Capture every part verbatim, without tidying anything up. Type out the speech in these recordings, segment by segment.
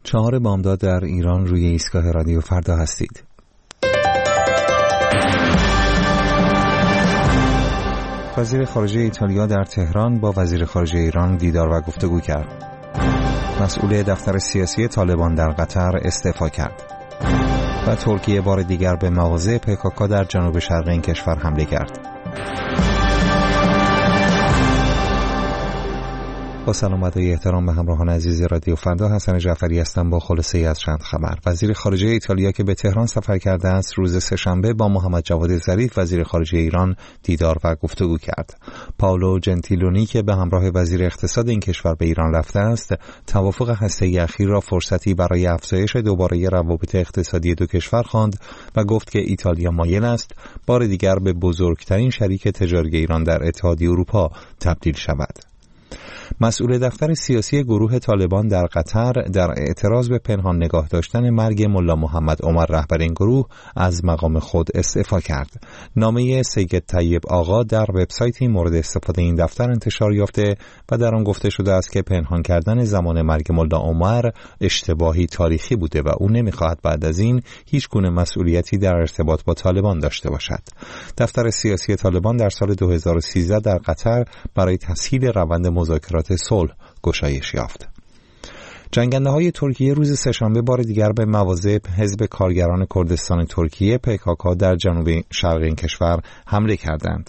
چهار بامداد در ایران روی ایستگاه رادیو فردا هستید. وزیر خارجه ایتالیا در تهران با وزیر خارجه ایران دیدار و گفتگو کرد. مسئول دفتر سیاسی طالبان در قطر استعفا کرد. و ترکیه بار دیگر به مواضع پکاکا در جنوب شرق این کشور حمله کرد. با سلام و احترام به همراهان عزیز رادیو فردا، حسن جعفری هستم با خلاصه از چند خبر. وزیر خارجه ایتالیا که به تهران سفر کرده است روز سه‌شنبه با محمد جواد ظریف وزیر خارجه ایران دیدار و گفتگو کرد. پائولو جنتیلونی که به همراه وزیر اقتصاد این کشور به ایران رفته است، توافق هسته‌ای اخیر را فرصتی برای افزایش دوباره روابط اقتصادی دو کشور خواند و گفت که ایتالیا مایل است بار دیگر به بزرگترین شریک تجاری ایران در اتحادیه اروپا تبدیل شود. مسئول دفتر سیاسی گروه طالبان در قطر در اعتراض به پنهان نگاه داشتن مرگ ملا محمد عمر رهبر این گروه از مقام خود استعفا کرد. نامه سید طیب آقا در وبسایتی مورد استفاده این دفتر انتشار یافته و در آن گفته شده است که پنهان کردن زمان مرگ ملا عمر اشتباهی تاریخی بوده و او نمی‌خواهد بعد از این هیچ گونه مسئولیتی در ارتباط با طالبان داشته باشد. دفتر سیاسی طالبان در سال دو هزار و سیزده در قطر برای تسهیل روند مذاکرات صلح گشایش یافت. جنگنده‌های ترکیه روز سه‌شنبه بار دیگر به مواضع حزب کارگران کردستان ترکیه پکاکا در جنوب شرق این کشور حمله کردند.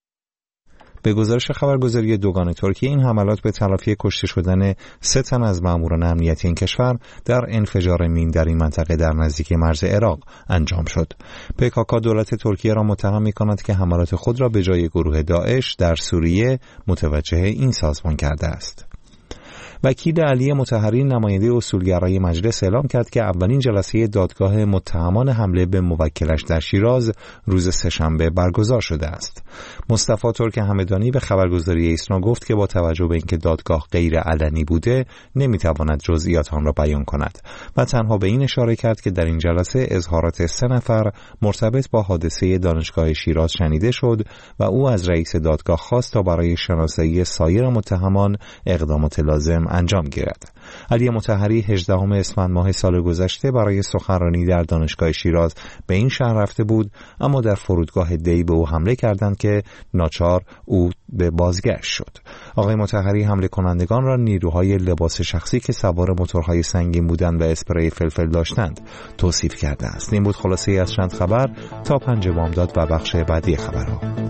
به گزارش خبرگزاری دوگان ترکیه این حملات به تلافی کشته شدن سه تن از ماموران امنیتی این کشور در انفجار مین در این منطقه در نزدیک مرز عراق انجام شد. پکاکا دولت ترکیه را متهم می‌کند که حملات خود را به جای گروه داعش در سوریه متوجه این سازمان کرده است. وکیل علی مطهری نماینده اصولگرای مجلس اعلام کرد که اولین جلسه دادگاه متهمان حمله به موکلش در شیراز روز سه‌شنبه برگزار شده است. مصطفی ترک همدانی به خبرگزاری ایسنا گفت که با توجه به اینکه دادگاه غیر علنی بوده نمیتواند جزئیات آن را بیان کند و تنها به این اشاره کرد که در این جلسه اظهارات سه نفر مرتبط با حادثه دانشگاه شیراز شنیده شد و او از رئیس دادگاه خواست تا برای شناسایی سایر متهمان اقدامات لازم انجام گیرد. علی مطهری هجدهم اسفند ماه سال گذشته برای سخنرانی در دانشگاه شیراز به این شهر رفته بود، اما در فرودگاه دی به او حمله کردند که ناچار او به بازگشت شد. آقای مطهری حمله کنندگان را نیروهای لباس شخصی که سوار موتورهای سنگین بودند و اسپری فلفل داشتند توصیف کرده است. این بود خلاصه از چند خبر. تا پنج بامداد و بخش بعدی خبرها.